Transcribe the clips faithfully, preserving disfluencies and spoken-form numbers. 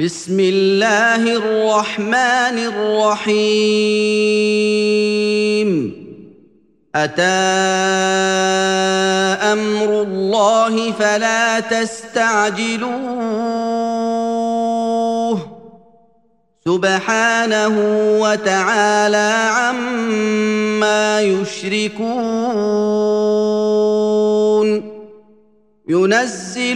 بسم الله الرحمن الرحيم أتى أمر الله فلا تستعجلوه سبحانه وتعالى عما يشركون ينزل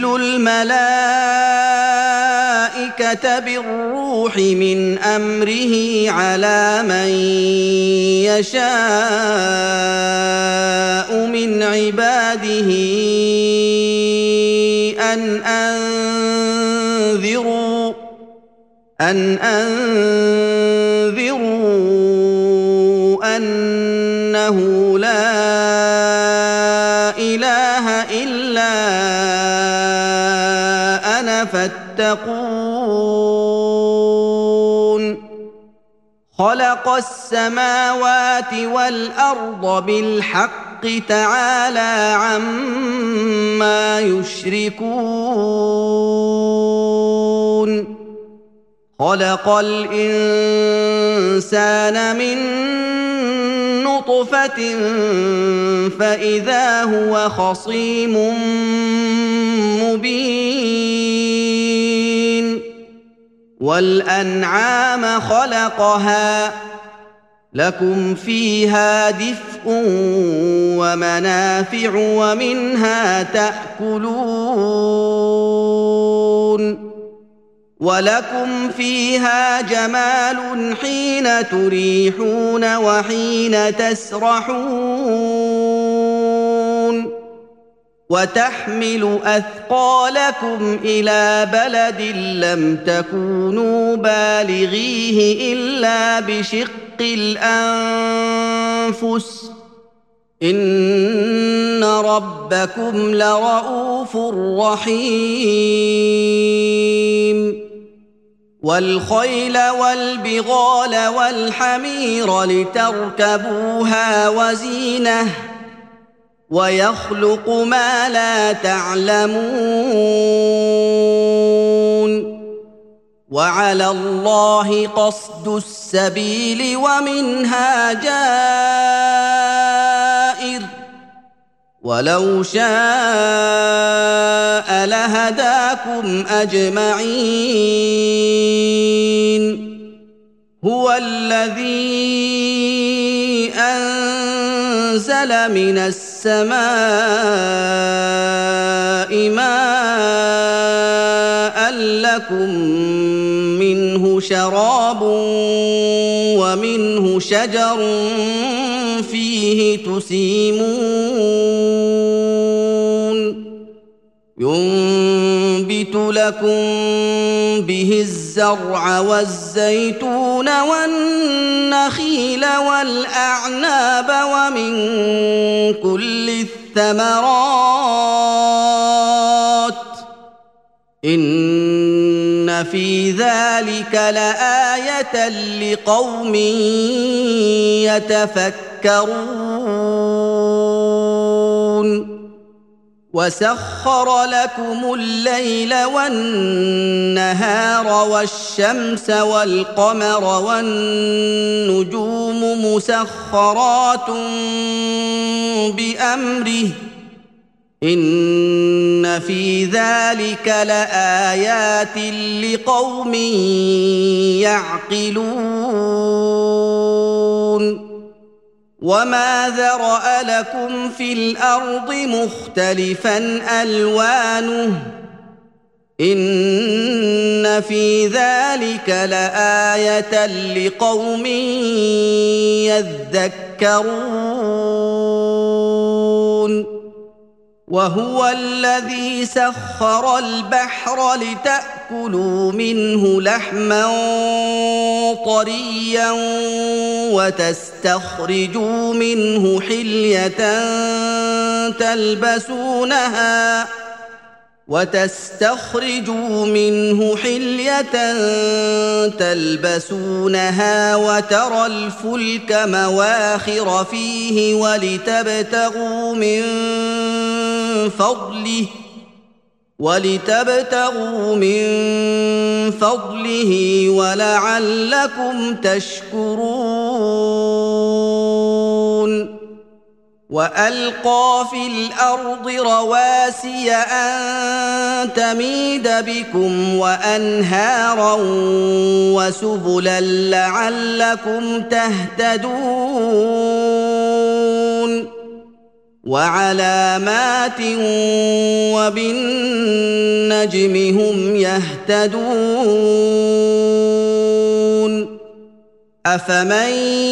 الملائكة بالروح من أمره على من يشاء من عباده أن أنذروا أن أنذروا أنه لا إله إلا أنا فاتقون خلق السماوات والأرض بالحق تعالى عما يشركون خلق الإنسان من نطفة فإذا هو خصيم مبين والأنعام خلقها لكم فيها دفء ومنافع ومنها تأكلون ولكم فيها جمال حين تريحون وحين تسرحون وتحمل أثقالكم إلى بلد لم تكونوا بالغيه إلا بشق الأنفس إن ربكم لرءوف رحيم والخيل والبغال والحمير لتركبوها وزينة ويخلق ما لا تعلمون وعلى الله قصد السبيل ومنها جائر ولو شاء لهداكم أجمعين هو الذي أنزل من السماء ماء لكم منه شراب ومنه شجر فيه تسيمون ينبت لكم به الزرع والزيتون والنخيل والأعناب ومن كل الثمرات إن في ذلك لآية لقوم يتفكرون وسخر لكم الليل والنهار والشمس والقمر والنجوم مسخرات بأمره إن في ذلك لآيات لقوم يعقلون وما ذرأ لكم في الأرض مختلفا ألوانه إن في ذلك لآية لقوم يذكرون وهو الذي سخر البحر لتأكلوا منه لحما طريا وتستخرجوا منه حلية تلبسونها وتستخرجوا منه حلية تلبسونها وترى الفلك مواخر فيه ولتبتغوا من فضله ولتبتغوا من فضله ولعلكم تشكرون وألقى في الأرض رواسي أن تميد بكم وأنهارا وسبلا لعلكم تهتدون وعلامات وبالنجم هم يهتدون أفمن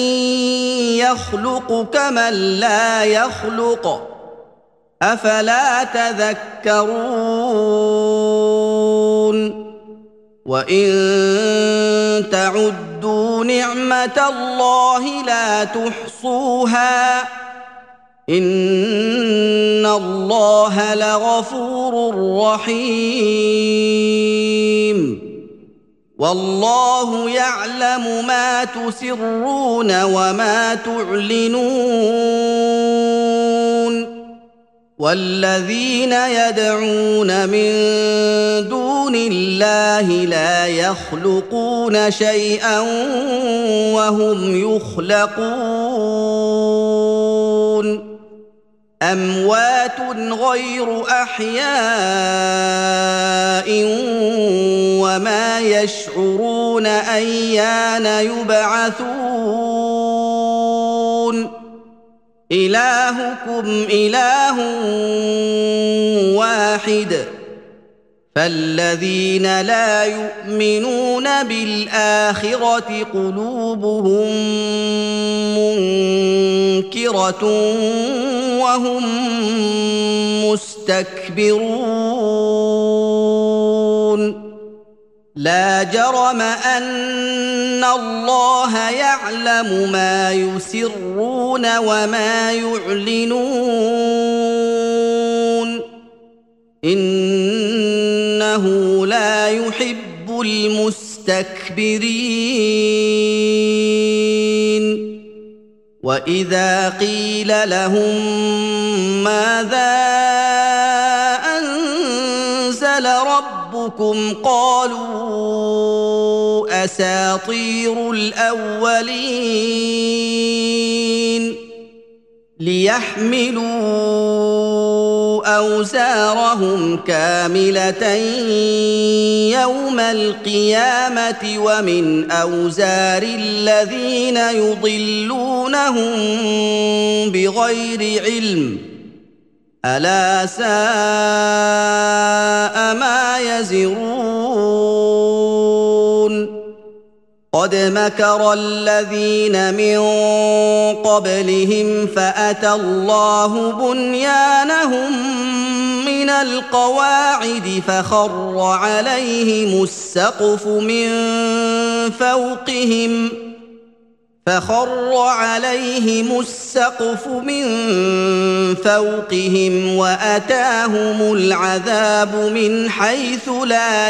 يخلق كمن لا يخلق أفلا تذكرون وإن تعدوا نعمة الله لا تحصوها إن الله لغفور رحيم والله يعلم ما تسرون وما تعلنون والذين يدعون من دون الله لا يخلقون شيئا وهم يخلقون أموات غير أحياء وما يشعرون أيان يبعثون إلهكم إله واحد فالذين لا يؤمنون بالآخرة قلوبهم منكرة وهم مستكبرون لا جرم أن الله يعلم ما يسرون وما يعلنون إنه لا يحب المستكبرين وإذا قيل لهم ماذا أنزل ربكم قالوا أساطير الأولين ليحملوا أوزارهم كاملة يوم القيامة ومن أوزار الذين يضلونهم بغير علم ألا ساء ما يزرون قد مكر الذين من قبلهم فأتى الله بنيانهم من القواعد فخر عليهم السقف من فوقهم فخر عليهم السقف من فوقهم وأتاهم العذاب من حيث لا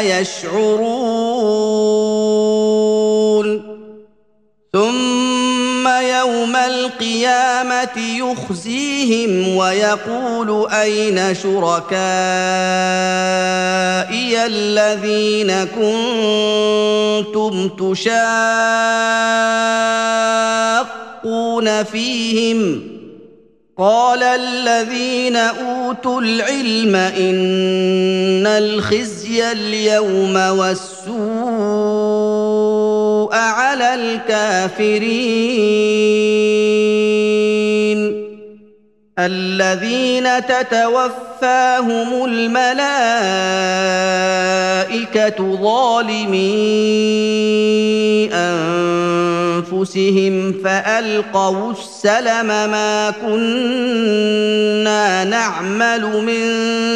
يشعرون ثم يوم القيامة يخزيهم ويقول أين شركائي الذين كنتم تشاقون فيهم قال الذين أوتوا العلم إن الخزي اليوم والسوء على الكافرين الذين تتوفاهم الملائكة ظالمي أنفسهم فألقوا السلم ما كنا نعمل من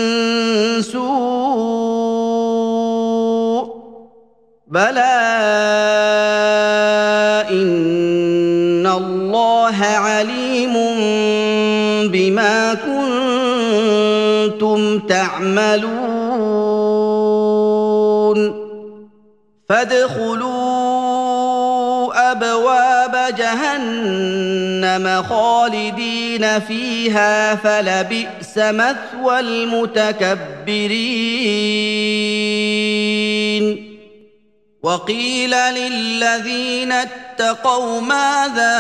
سوء بلى إن الله عليم بما كنتم تعملون فادخلوا أبواب جهنم خالدين فيها فلبئس مثوى المتكبرين وقيل للذين اتقوا ماذا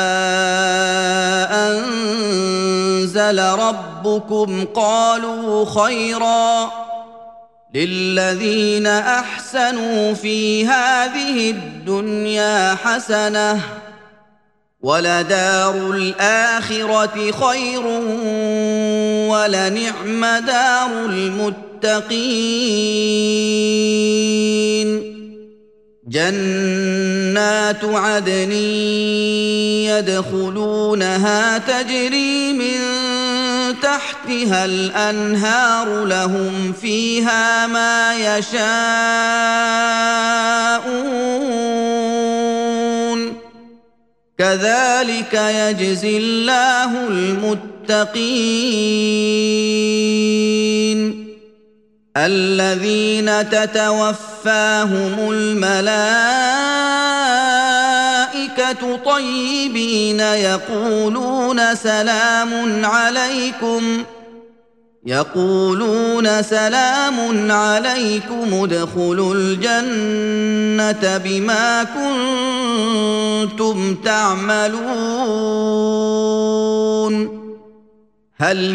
أنزل ربكم قالوا خيرا للذين أحسنوا في هذه الدنيا حسنة ولدار الآخرة خير ولنعم دار المتقين جنات عدن يدخلونها تجري من تحتها الأنهار لهم فيها ما يشاءون كذلك يجزي الله المتقين الذين تتوفاهم الملائكة طيبين يقولون سلام عليكم يقولون سلام عليكم ادخلوا الجنة بما كنتم تعملون هل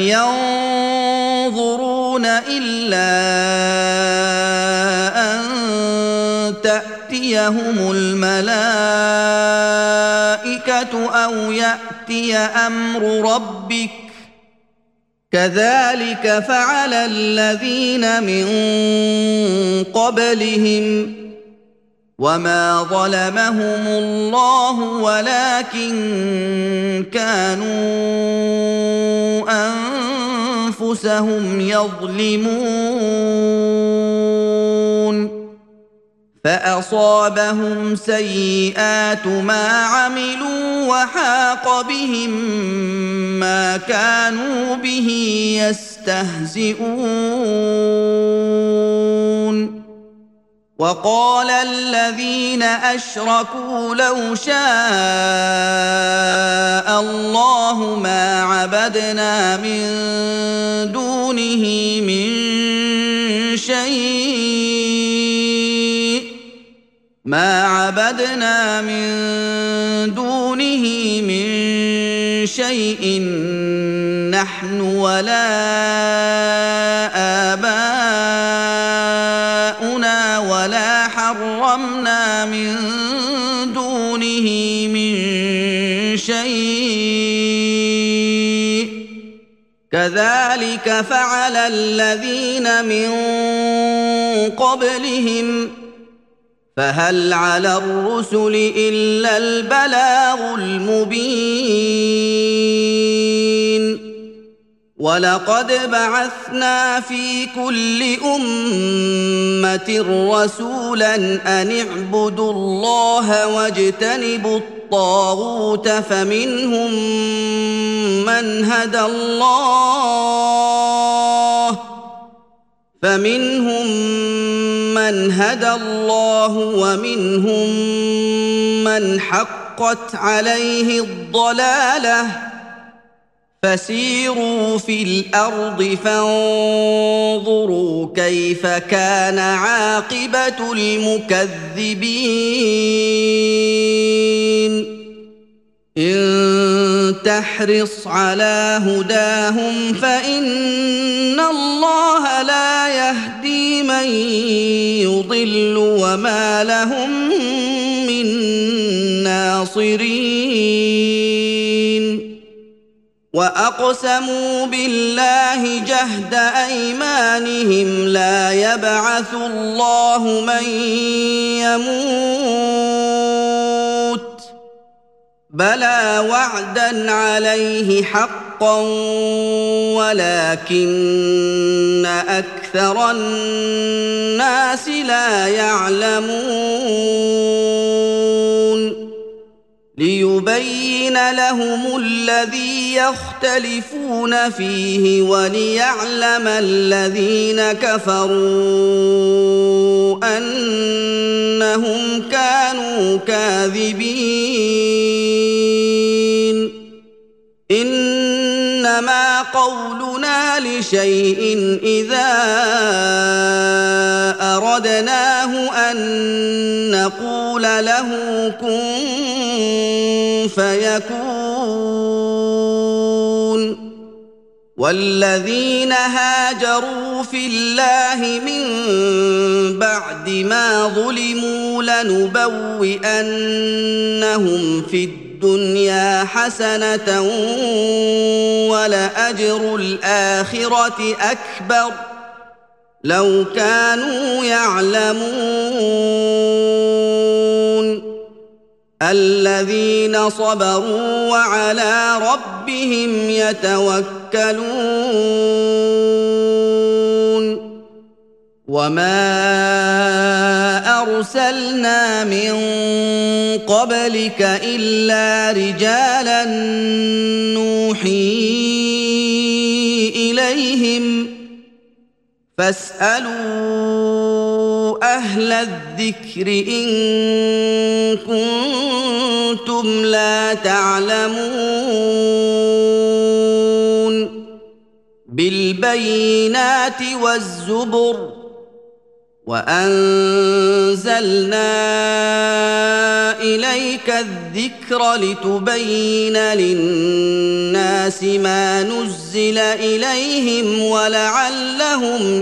ينظرون إلا أن تأتيهم الملائكة أو يأتي أمر ربك كذلك فعل الذين من قبلهم وما ظلمهم الله ولكن كانوا أنفسهم يظلمون فأصابهم سيئات ما عملوا وحاق بهم ما كانوا به يستهزئون وقال الذين أشركوا لو شاء الله ما عبدنا من دونه من شيء ما عبدنا من دونه من شيء نحن ولا آباؤنا ولا حرمنا من دونه من شيء كذلك فعل الذين من قبلهم فهل على الرسل إلا البلاغ المبين ولقد بعثنا في كل أمة رسولا أن اعبدوا الله واجتنبوا الطاغوت فمنهم من هدى الله فمنهم من هدى الله ومنهم من حقت عليه الضلاله فسيروا في الأرض فانظروا كيف كان عاقبة المكذبين إن تحرص على هداهم فإن الله لا يهدي من يضل وما لهم من ناصرين وأقسموا بالله جهد أيمانهم لا يبعث الله من يموت بلى وعدا عليه حقا ولكن أكثر الناس لا يعلمون ليبين لهم الذي يختلفون فيه وليعلم الذين كفروا أنهم كانوا كاذبين إنما قولنا لشيء إذا أردناه أن نقول له كن فيكون. والذين هاجروا في الله من بعد ما ظلموا لنبوئنهم في الدنيا حسنة ولأجر الآخرة أكبر لو كانوا يعلمون. الذين صبروا وعلى ربهم يتوكلون. وما أرسلنا من قبلك إلا رجالا نوحي إليهم فاسألوا أهل الذكر إن كنتم لا تعلمون. بالبينات والزبر وأنزلنا إليك الذكر لتبين للناس ما نزل إليهم ولعلهم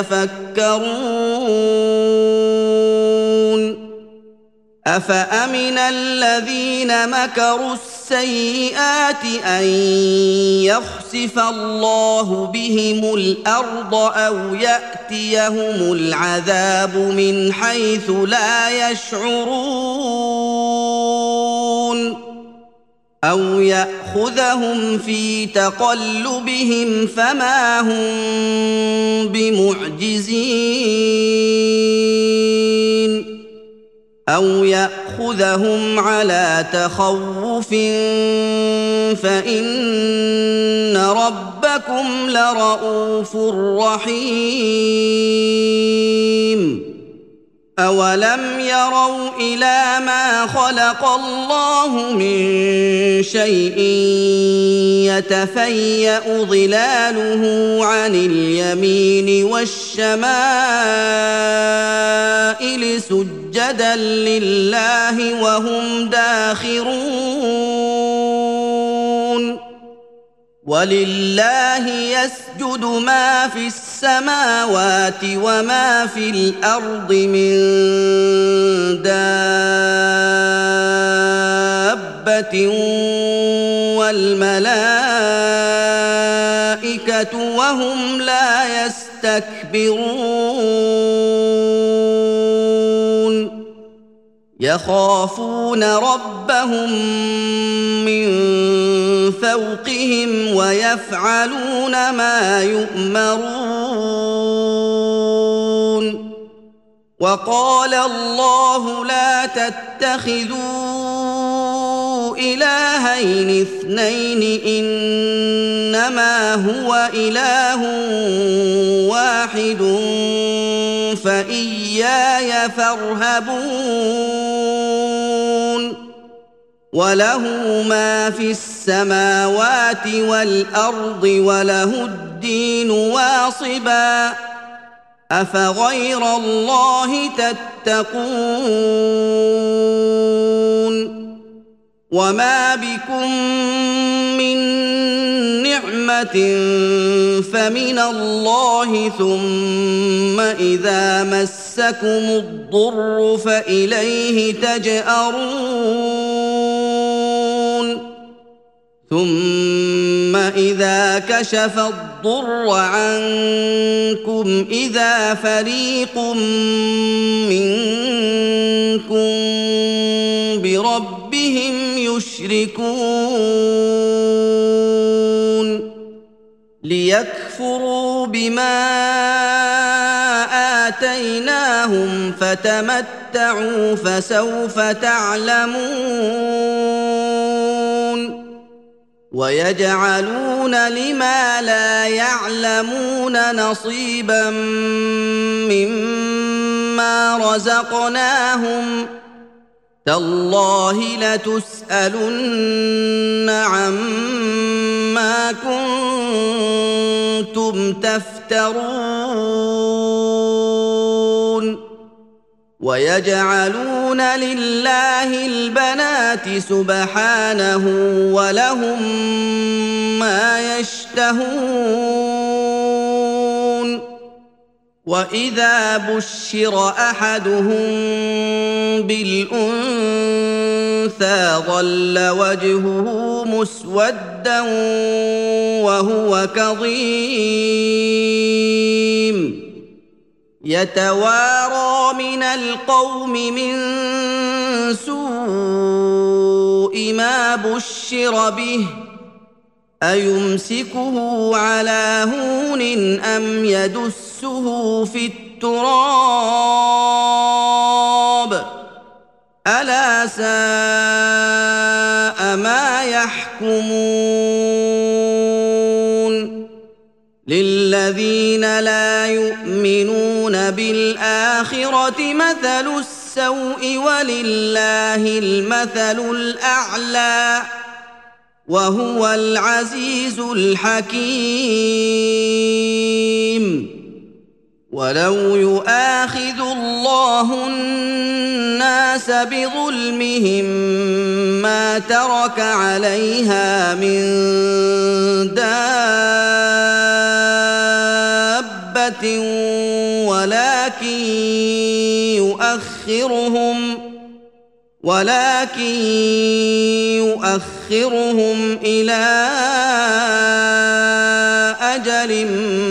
يتفكرون. أفأمن الذين مكروا السيئات أن يخسف الله بهم الأرض أو يأتيهم العذاب من حيث لا يشعرون أو يأخذهم في تقلبهم فما هم بمعجزين أو يأخذهم على تخوف فإن ربكم لرءوف رحيم. أولم يروا إلى ما خلق الله من شيء يتفيأ ظلاله عن اليمين والشمائل سجدا لله وهم داخرون. ولله يسجد ما في السماوات وما في الأرض من دابة والملائكة وهم لا يستكبرون. يخافون ربهم من فوقهم ويفعلون ما يؤمرون. وقال الله لا تتخذوا إلهين اثنين إنما هو إله واحد فإياي فارهبون. وله ما في السماوات والأرض وله الدين واصبا أفغير الله تتقون. وما بكم من نعمة فمن الله ثم إذا مسكم الضر فإليه تجأرون. ثم إذا كشف الضر عنكم إذا فريق منكم بربهم يشركون. ليكفروا بما آتيناهم فتمتعوا فسوف تعلمون. ويجعلون لما لا يعلمون نصيبا مما رزقناهم تالله لتسألن عما كنتم تفترون. ويجعلون لله البنات سبحانه ولهم ما يشتهون واذا بشر احدهم بالانثى ظل وجهه مسودا وهو كظيم يتوارى من القوم من سوء ما بشر به أيمسكه على هون أم يدسه في التراب ألا ساء ما يحكمون للذين لا يؤمنون بالآخرة مثل السوء ولله المثل الأعلى وهو العزيز الحكيم ولو يؤاخذ الله الناس بظلمهم ما ترك عليها من دابة ولكن يؤخرهم ولكن يؤخرهم إلى أجل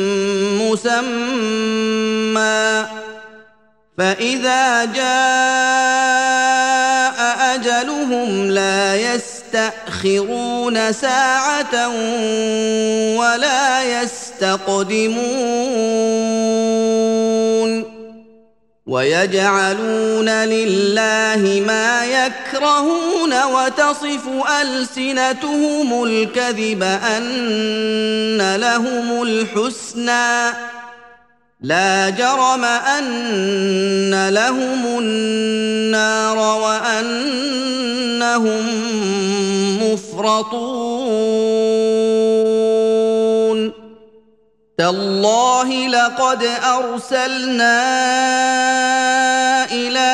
مسمى فإذا جاء أجلهم لا يستأخرون ساعة ولا يستقدمون ويجعلون لله ما يكرهون وتصف ألسنتهم الكذب أن لهم الحسنى لا جرم أن لهم النار وأنهم مفرطون تالله لقد أرسلنا إلى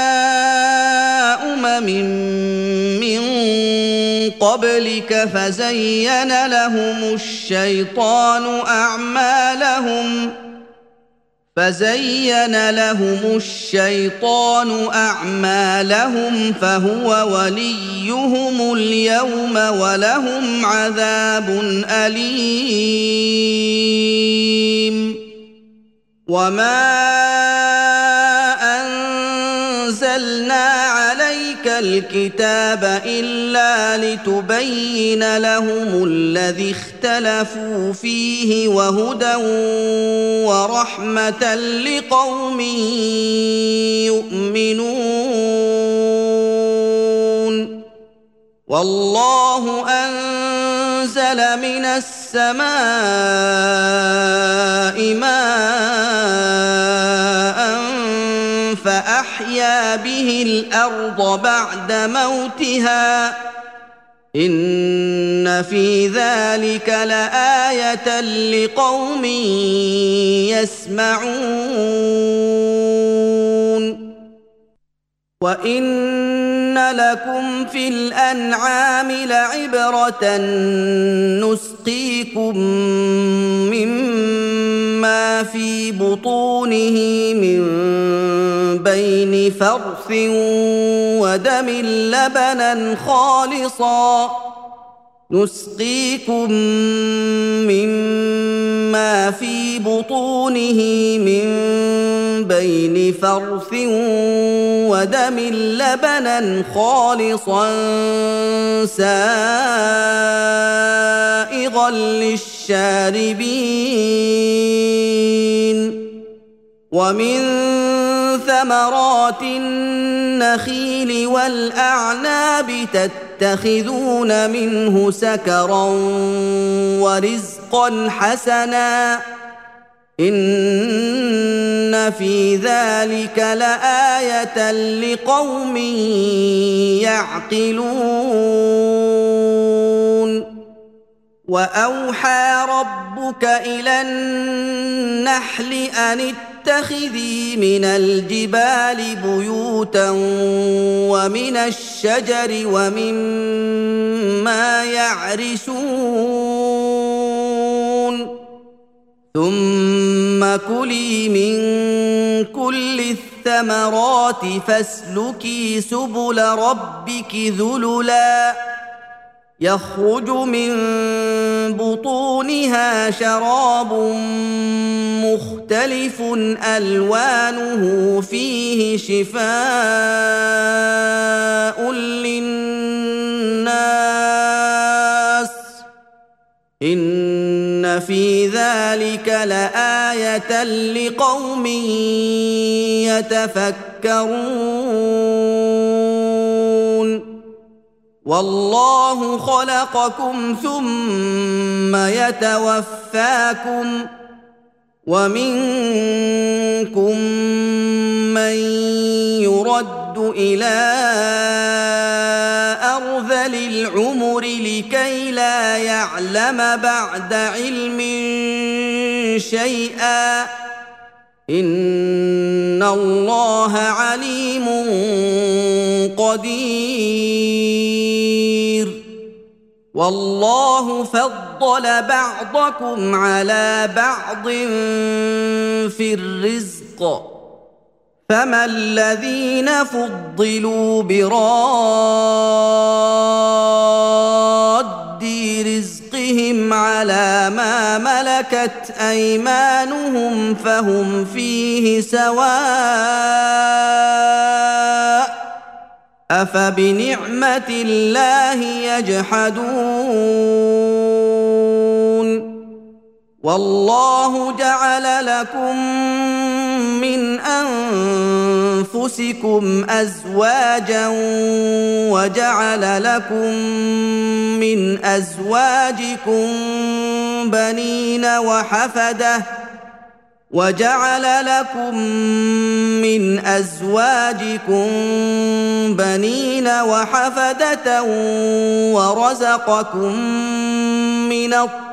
أمم من قبلك فزين لهم الشيطان أعمالهم فزين لهم الشيطان أعمالهم فهو وليهم اليوم ولهم عذاب أليم وما أنزلنا عليك الكتاب إلا لتبين لهم الذي اختلفوا فيه وهدى ورحمة لقوم يؤمنون والله أنزل من السماء ماء فأحيا به الأرض بعد موتها إن في ذلك لآية لقوم يسمعون وإن لكم في الأنعام لعبرة نسقيكم مما في بطونه من بين فرث ودم لبنا خالصا نسقيكم مما في بطونه من بين فرث ودم لبنا خالصا سائغا للشاربين ومن ثمرات النخيل والأعناب تتخذون منه سكرا ورزقا حسنا إن في ذلك لآية لقوم يعقلون وأوحى ربك إلى النحل أن تتخذي من الجبال بيوتا ومن الشجر ومما يعرشون ثم كلي من كل الثمرات فاسلكي سبل ربك ذللا يخرج من بطونها شراب مختلف ألوانه فيه شفاء للناس إن في ذلك لآية لقوم يتفكرون والله خلقكم ثم يتوفاكم ومنكم من يرد إلى أرذل العمر لكي لا يعلم بعد علم شيئا إن الله عليم قدير والله فضل بعضكم على بعض في الرزق فما الذين فضلوا براد رزقهم على ما ملكت أيمانهم فهم فيه سواء أفبنعمة الله يجحدون والله جعل لكم من أنفسكم أزواجا وجعل لكم من أزواجكم بنين وحفدة وجعل لكم من أزواجكم بنين وحفدة ورزقكم من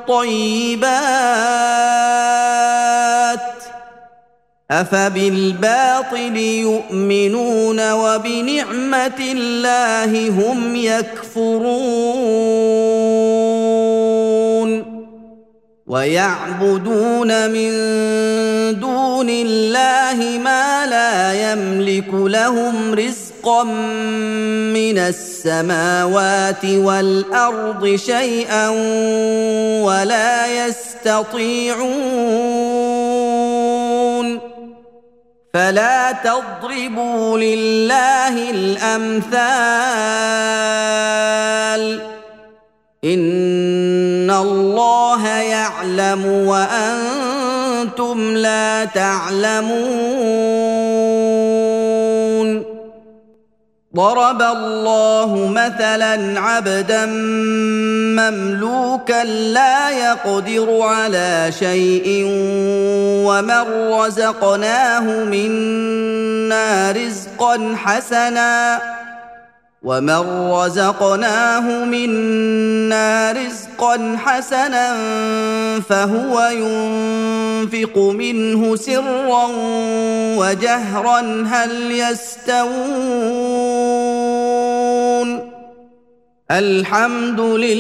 الطيبات أفبالباطل يؤمنون وبنعمة الله هم يكفرون ويعبدون من دون الله ما لا يملك لهم رزقا من السماوات والأرض شيئا ولا يستطيعون فلا تضربوا لله الأمثال إن الله يعلم وأنتم لا تعلمون ضرب الله مثلا عبدا مملوكا لا يقدر على شيء ومن رزقناه منا رزقا حسنا ومن رزقناه منا رزقا حسنا فهو ينفق منه سرا وجهرا هل يستوون الحمد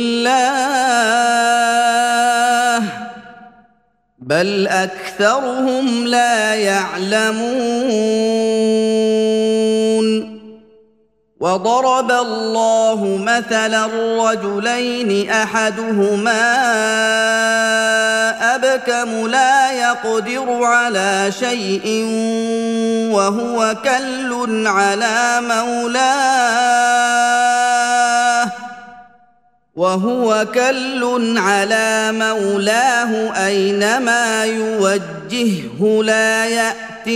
لله بل أكثرهم لا يعلمون وضرب الله مثلا رجلين أحدهما أبكم لا يقدر على شيء وهو كل على مولاه وهو كل على مولاه أينما يوجهه لا يأت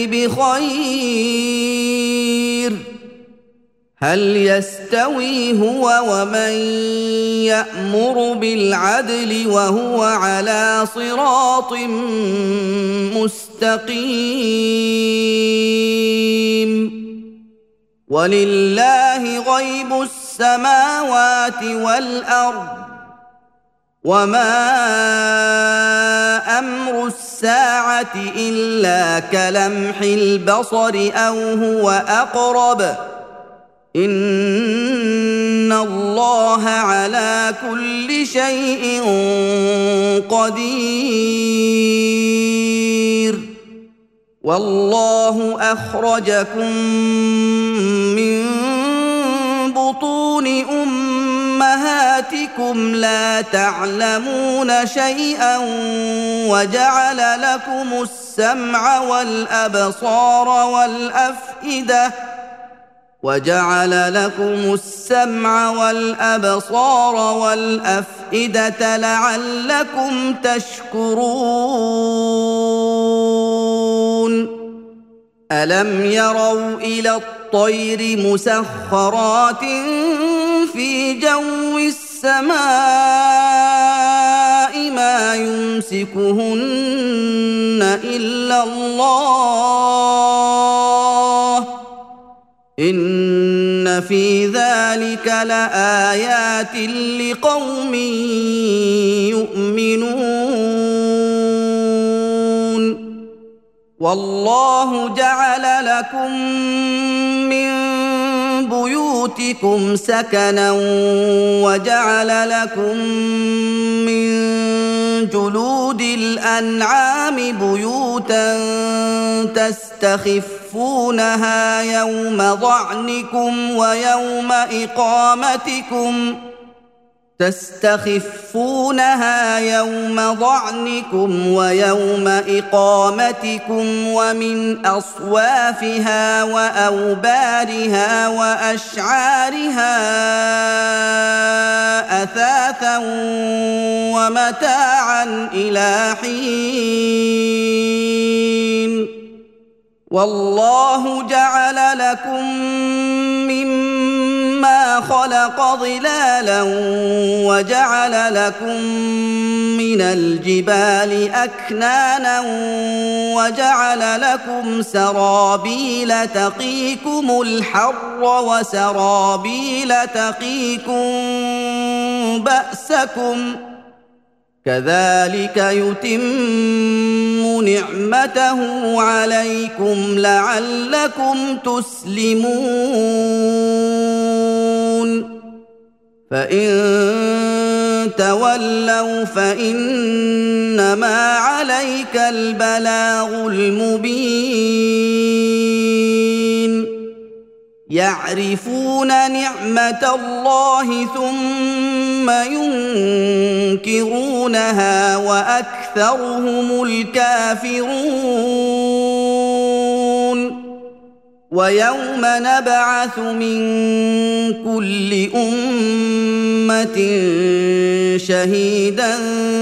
بخير هل يستوي هو ومن يأمر بالعدل وهو على صراط مستقيم ولله غيب السماوات والأرض وما أمر الساعة إلا كلمح البصر أو هو أقرب إن الله على كل شيء قدير والله أخرجكم من بطون أمهاتكم لا تعلمون شيئا وجعل لكم السمع والأبصار والأفئدة وجعل لكم السمع والأبصار والأفئدة لعلكم تشكرون ألم يروا إلى الطير مسخرات في جو السماء ما يمسكهن إلا الله إن في ذلك لآيات لقوم يؤمنون والله جعل لكم من بيوتكم سكنا وجعل لكم من جلود الأنعام بيوتا تستخفونها يوم ضعنكم ويوم إقامتكم تستخفونها يوم ضعنكم ويوم إقامتكم ومن أصوافها وأوبارها وأشعارها أثاثا ومتاعا إلى حين والله جعل لكم مما خلق ظلالا وجعل لكم من الجبال أكنانا وجعل لكم سرابيل تقيكم الحر وسرابيل تقيكم بأسكم كذلك يتم نعمته عليكم لعلكم تسلمون فإن تولوا فإنما عليك البلاغ المبين يعرفون نعمة الله ثم ينكرونها وأكثرهم الكافرون ويوم نبعث من كل أمة شهيدا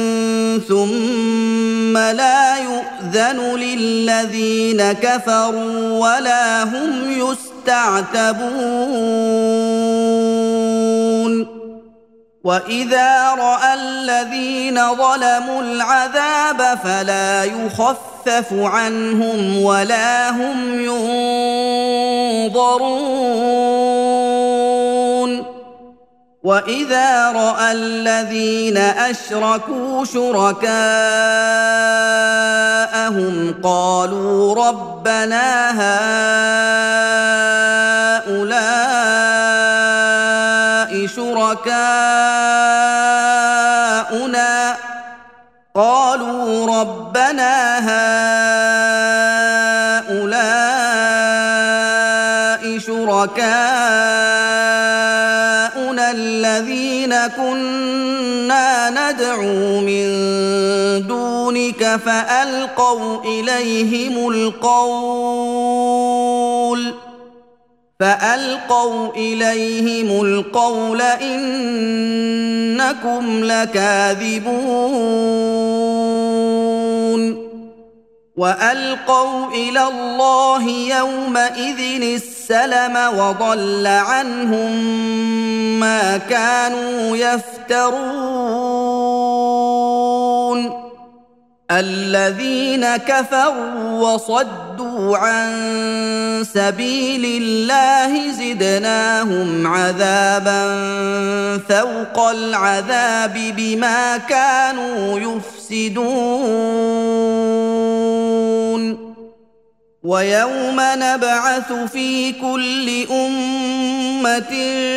ثم لا يؤذن للذين كفروا ولا هم يستعتبون وإذا رأى الذين ظلموا العذاب فلا يخفف عنهم ولا هم ينظرون وإذا رأى الذين أشركوا شركاءهم قالوا ربنا هؤلاء شركاؤنا قالوا ربنا هؤلاء شركاؤنا الذين كنا ندعو من دونك فألقوا إليهم القول فألقوا إليهم القول إنكم لكاذبون وألقوا إلى الله يومئذ السلم وضل عنهم ما كانوا يفترون الذين كفروا وصدوا عن سبيل الله الله زدناهم عذابا فوق العذاب بما كانوا يفسدون ويوم نبعث في كل أمة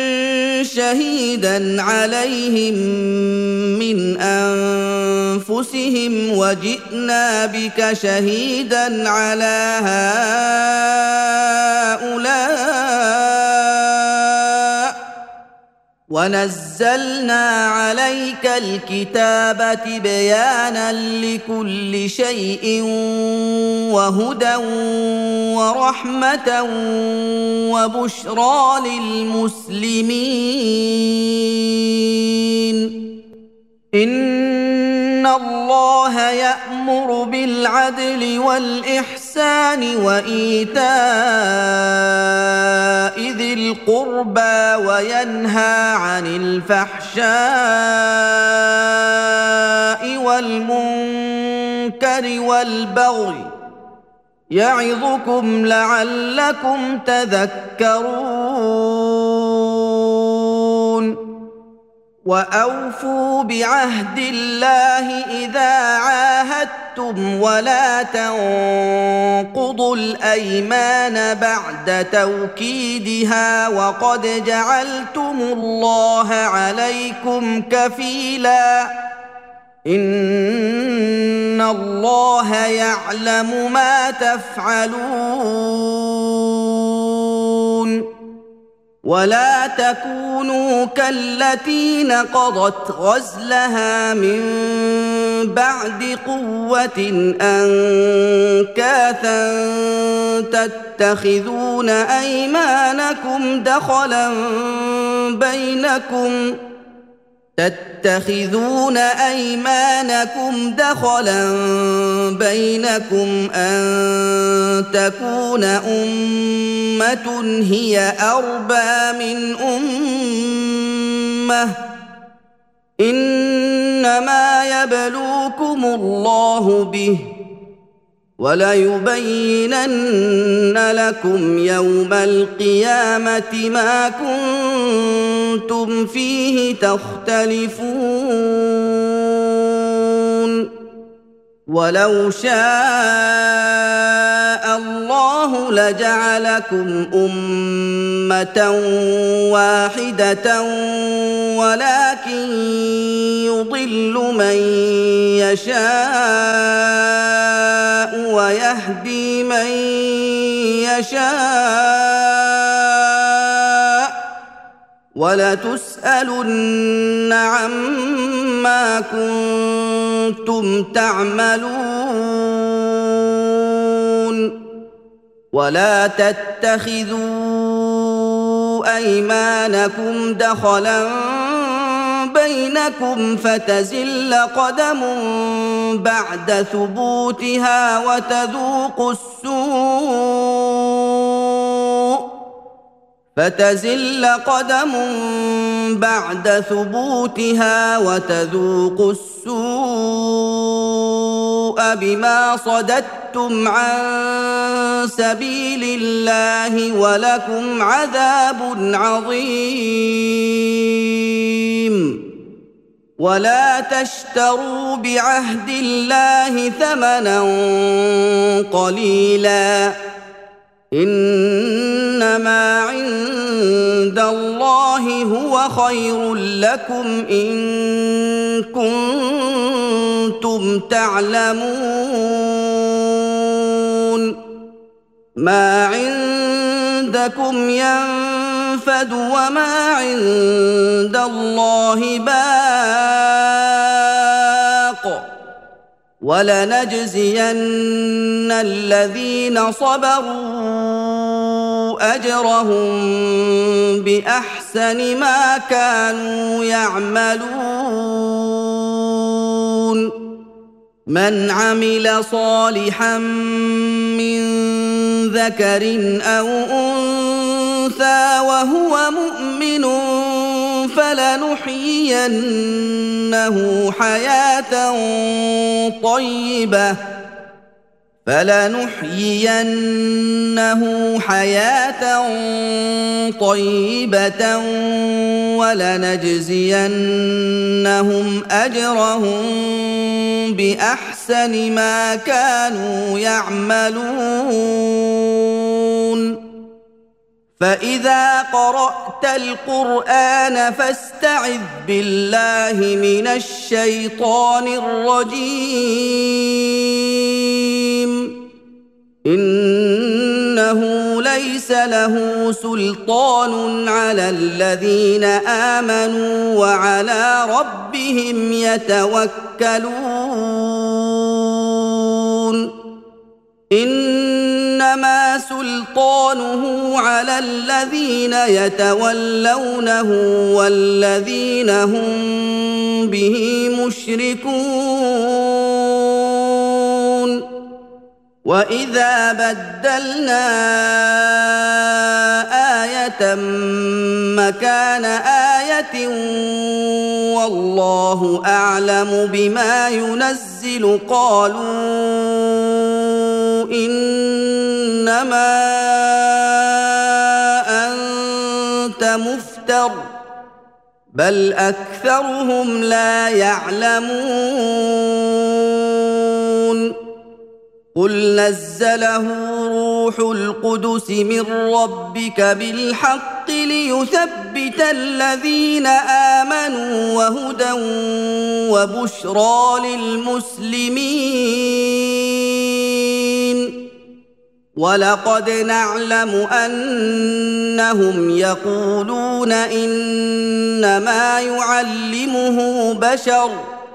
شهيدا عليهم من أنفسهم وجئنا بك شهيدا على هؤلاء ونزلنا عليك الكتاب تبيانا لكل شيء وهدى ورحمة وبشرى للمسلمين إن الله يأمر بالعدل والإحسان وإيتاء ذي القربى وينهى عن الفحشاء والمنكر والبغي يعظكم لعلكم تذكرون وأوفوا بعهد الله إذا عاهدتم ولا تنقضوا الأيمان بعد توكيدها وقد جعلتم الله عليكم كفيلا إن الله يعلم ما تفعلون ولا تكونوا كالتي نقضت غزلها من بعد قوة أنكاثا تتخذون أيمانكم دخلا بينكم تتخذون أيمانكم دخلا بينكم أن تكون أمة هي أربى من أمة إنما يبلوكم الله به وليبينن لكم يوم القيامة ما كنتم فيه تختلفون ولو شاء الله لجعلكم أمة واحدة ولكن يضل من يشاء ويهدي من يشاء ولتسألن عما كنتم تعملون ولا تتخذوا أيمانكم دخلا بينكم فتزل قدم بعد ثبوتها وتذوقوا السوء فتزل قدم بعد ثبوتها وتذوقوا السوء بما صددتم عن سبيل الله ولكم عذاب عظيم ولا تشتروا بعهد الله ثمنا قليلا إنما عند الله هو خير لكم إن كنتم تعلمون ما عندكم ينفد وما عند الله باق ولنجزين الذين صبروا أجرهم بأحسن ما كانوا يعملون من عمل صالحا من ذكر أو أنثى وهو مؤمن فلنحيينه حياة طيبة فلنحيينه حياة طيبة ولنجزينهم أجرهم بأحسن ما كانوا يعملون فإذا قرأت القرآن فاستعذ بالله من الشيطان الرجيم إنه ليس له سلطان على الذين آمنوا وعلى ربهم يتوكلون إنما سلطانه على الذين يتولونه والذين هم به مشركون وإذا بدلنا آية مكان آية والله أعلم بما ينزل قالوا إنما أنت مفتر بل أكثرهم لا يعلمون قل نزله روح القدس من ربك بالحق ليثبت الذين آمنوا وهدى وبشرى للمسلمين ولقد نعلم أنهم يقولون إنما يعلمه بشر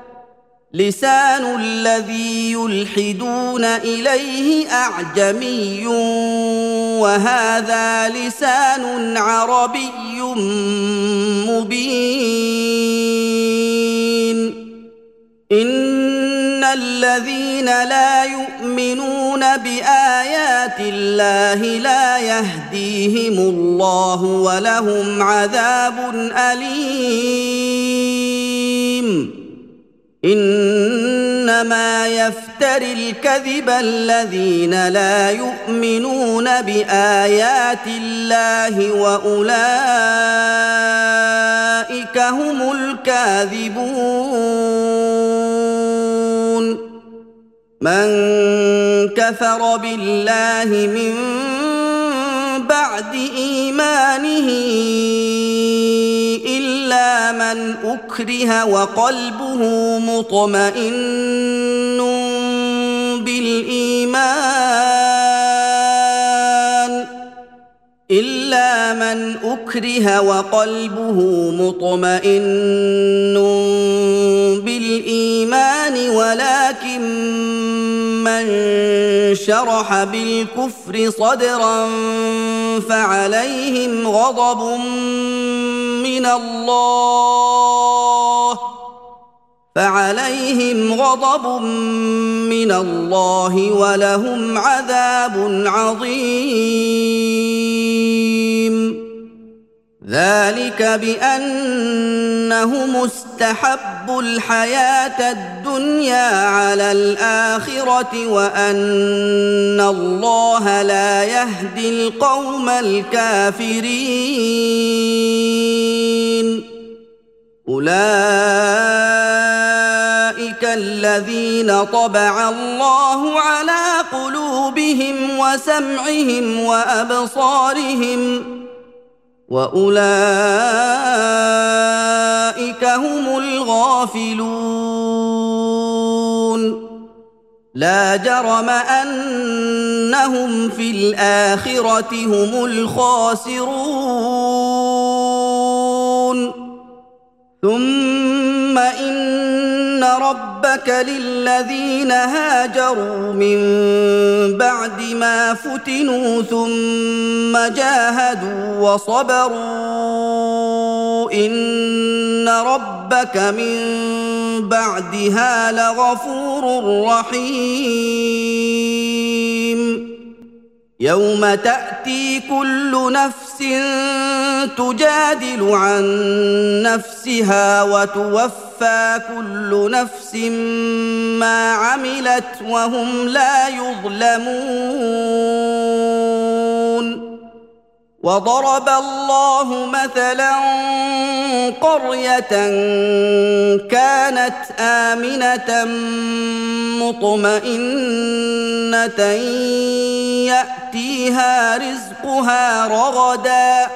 لسان الذي يلحدون إليه أعجمي وهذا لسان عربي مبين إن الذين لا يؤمنون بآيات الله لا يهديهم الله ولهم عذاب أليم إنما يفتري الكذب الذين لا يؤمنون بآيات الله وأولئك هم الكاذبون من كفر بالله من بعد إيمانه إلا من أكره وقلبه مطمئن بالإيمان إلا من أكره وقلبه مطمئن بالإيمان ولكن من شرح بالكفر صدرا فعليهم غضب من الله فعليهم غضب من الله ولهم عذاب عظيم ذلك بأنهم استحبوا الحياة الدنيا على الآخرة وأن الله لا يهدي القوم الكافرين أولئك الذين طبع الله على قلوبهم وسمعهم وأبصارهم وأولئك هم الغافلون لا جرم أنهم في الآخرة هم الخاسرون ثم إن ربك للذين هاجروا من بعد ما فتنوا ثم جاهدوا وصبروا إن ربك من بعدها لغفور رحيم يوم تأتي كل نفس تجادل عن نفسها وتوفى كل نفس ما عملت وهم لا يظلمون وضرب الله مثلا قرية كانت آمنة مطمئنة يأتيها رزقها رغدا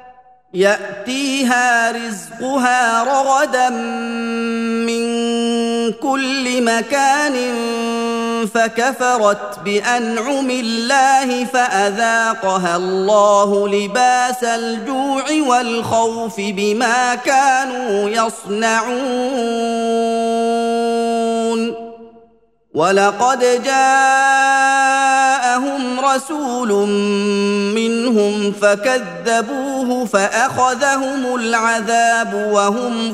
يأتيها رزقها رغدا من كل مكان فكفرت بأنعم الله فأذاقها الله لباس الجوع والخوف بما كانوا يصنعون ولقد جاءهم رسول منهم فكذبوه فأخذهم العذاب وهم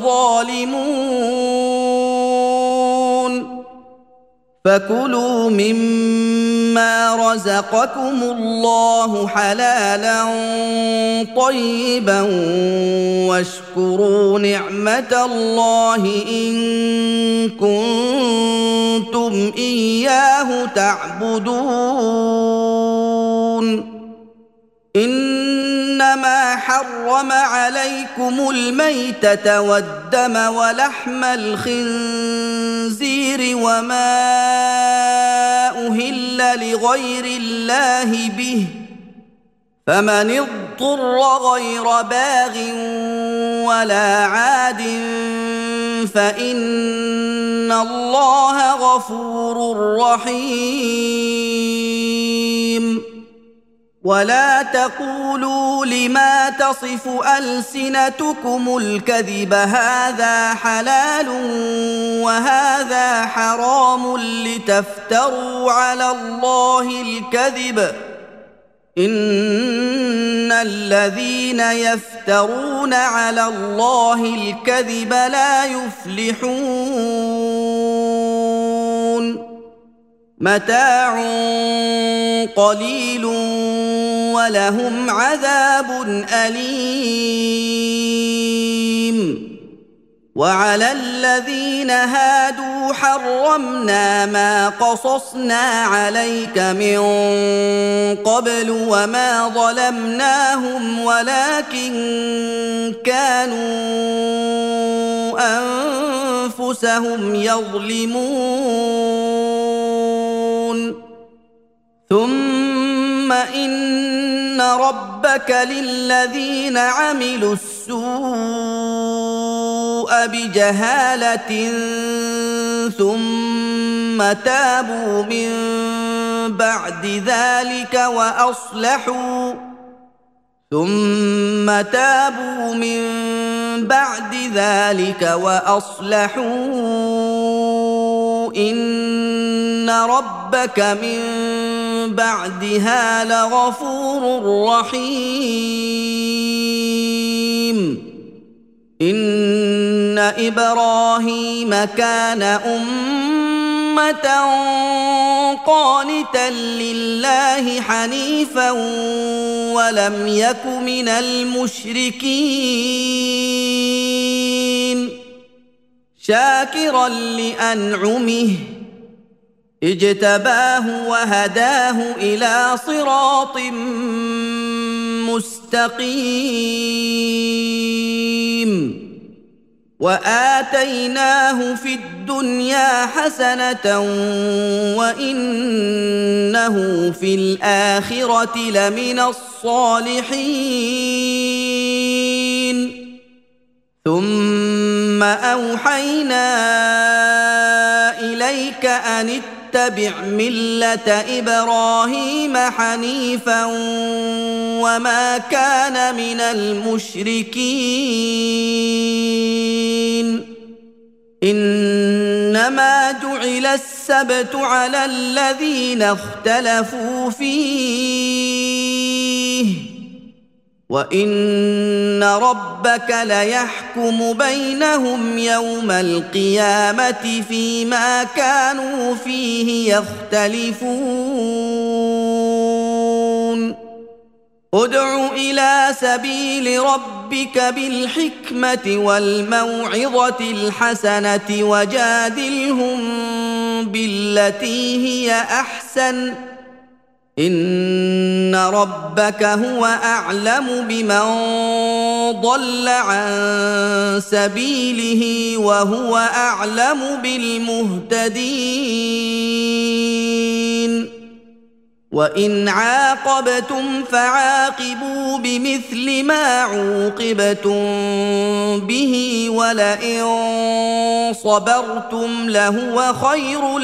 ظالمون فكلوا مما رزقكم الله حلالا طيبا واشكروا نعمة الله إن كنتم إياه تعبدون إنما حرم عليكم الميتة والدم ولحم الخنزير وما أهل لغير الله به فمن اضطر غير باغ ولا عاد فإن الله غفور رحيم ولا تقولوا لما تصف ألسنتكم الكذب هذا حلال وهذا حرام لتفتروا على الله الكذب إن الذين يفترون على الله الكذب لا يفلحون متاع قليل ولهم عذاب أليم وعلى الذين هادوا حرمنا ما قصصنا عليك من قبل وما ظلمناهم ولكن كانوا أنفسهم يظلمون ثم إن ربك للذين عملوا السوء بجهالة ثم تابوا من بعد ذلك وأصلحوا ثم تابوا من بعد ذلك وأصلحوا إن ربك من بعدها لغفور رحيم إن إبراهيم كان أمة قانتا لله حنيفا ولم يك من المشركين شاكرا لأنعمه اجتباه وهداه إلى صراط مستقيم وآتيناه في الدنيا حسنة وإنه في الآخرة لمن الصالحين ثم أوحينا إليك أن اتبع ملة إبراهيم حنيفا وما كان من المشركين إنما جعل السبت على الذين اختلفوا فيه وإن ربك ليحكم بينهم يوم القيامة فيما كانوا فيه يختلفون ادع إلى سبيل ربك بالحكمة والموعظة الحسنة وجادلهم بالتي هي أحسن إن ربك هو أعلم بمن ضل عن سبيله وهو أعلم بالمهتدين وإن عاقبتم فعاقبوا بمثل ما عوقبتم به ولئن صبرتم لهو خير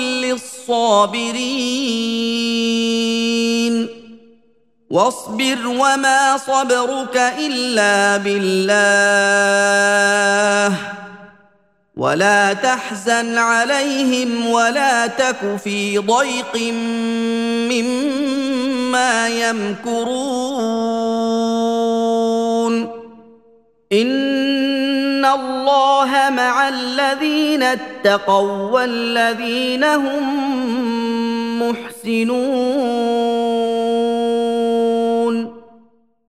للصابرين واصبر وما صبرك إلا بالله ولا تحزن عليهم ولا تك في ضيق مما يمكرون إن الله مع الذين اتقوا والذين هم محسنون